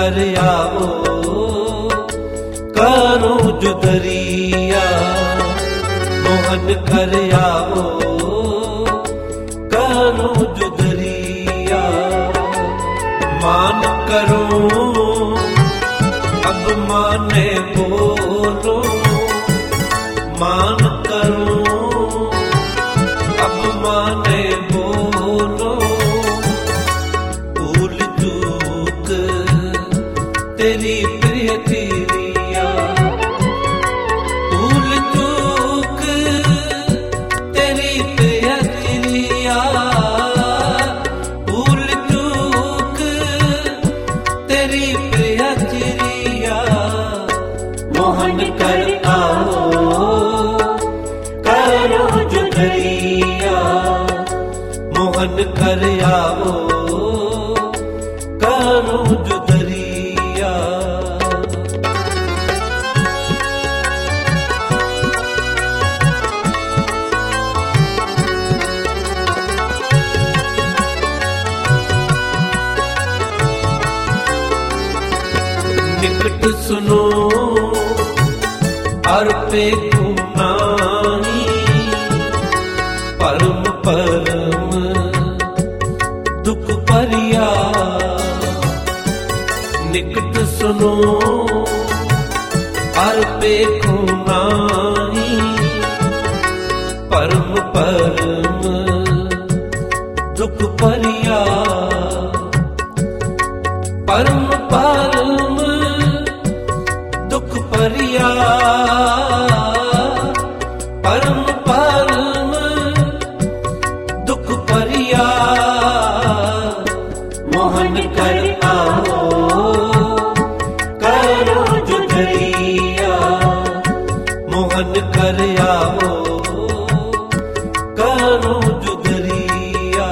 कर आओ करो जुदरिया, मोहन कर आओ करो जुदरिया। मान करो अब माने बोलो, मान करो अब माने बोलो। भूल चूक तेरी प्रिय तेरिया, भूल चूक तेरी प्रिय तेरिया, भूल चूक तेरी प्रिय तेरिया। मोहन कर आओ करो जुदरिया, मोहन कर आओ करो जुदरिया। निकट सुनो अर्पे कुनाही, परम परम दुख परिया। निकट सुनो अर्पे कुनाही, परम परम दुख परिया। परम परम दुख परिया, परम परम दुख परिया। मोहन कर आओ करो जुदरिया, मोहन कर आओ करो जुदरिया।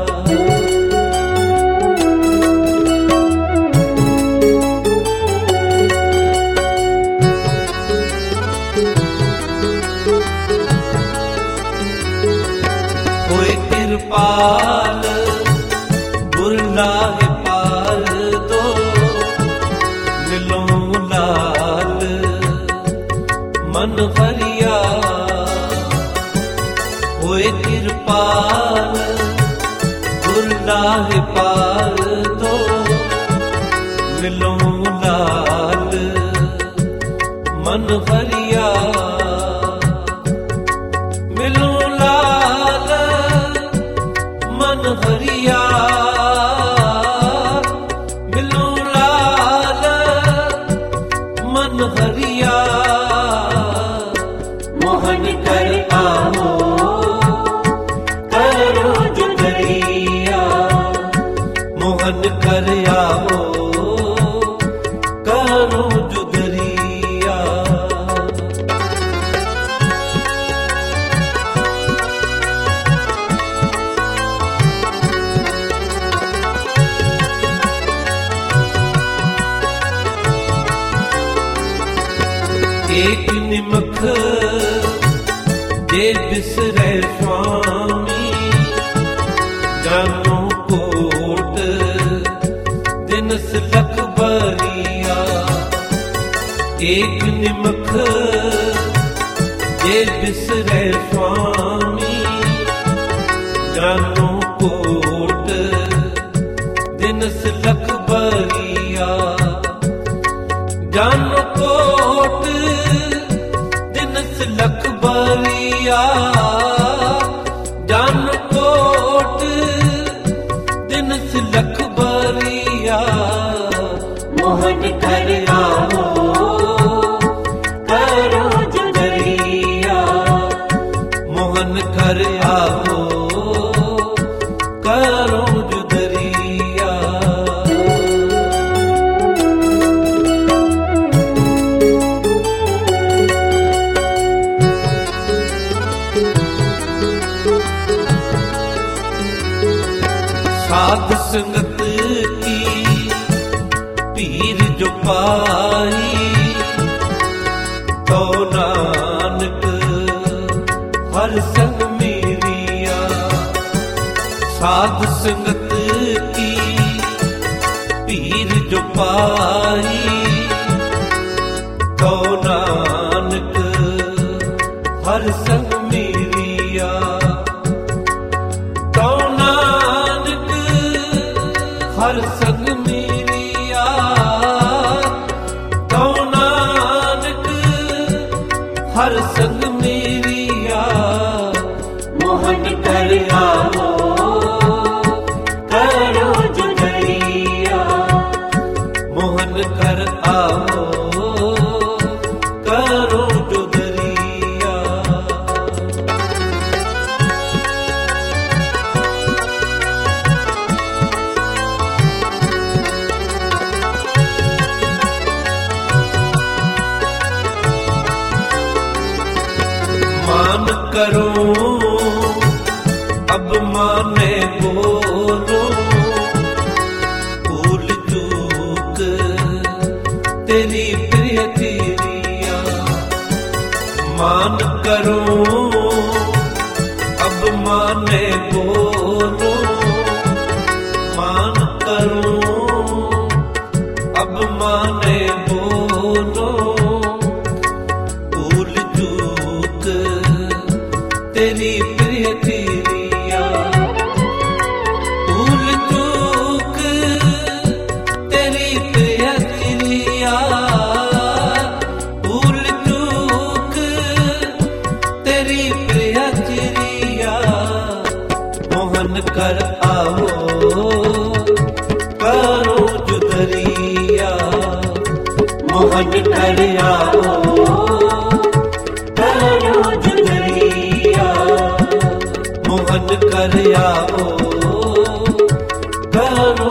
कोई कृपाल बुरलाहे पाल दो, मिलो लाल मन भरिया। कोई कृपाल बुरलाहे पाल दो, मिलो लाल मन भरिया। मिलो लाल मन भरिया, मिलो लाल मन भरिया। मोहन कर आओ करो जुदरिया, मोहन कर आओ करो जुदरिया। एक निमख जे बिसरे स्वामी, जानो कोट दिनस लख बरिया। एक निमख जे बिसरे स्वामी, जानो कोट दिनस लख बरिया। जानो कोट दिनस लख बरिया, जानो कोट दिनस लख बरिया। मोहन कर आओ करो जुदरिया, मोहन कर आओ करो जुदरिया। साध संगत की पीर जो पाई, तो नानक हर संग मेरिया। साध संगत की पीर जो पाई, पाई तो नानक हर संग मेरिया तो नानक हर संग मेरिया तो नानक हर संग मेरिया मोहन कर आओ करो जुदरिया मोहन कर आओ करो जुदरिया मान करो अब माने बोलो भूल चूक तेरी प्रिय तेरिया मान करो अब माने बोलो मान करो अब माने बोलो भूल चूक तेरी प्रिय तेरिया भूल चूक तेरी प्रिय तेरिया भूल चूक तेरी प्रिय तेरिया मोहन कर आओ करो जुदरिया मोहन कर आओ करो जुदरिया मोहन कर आओ करो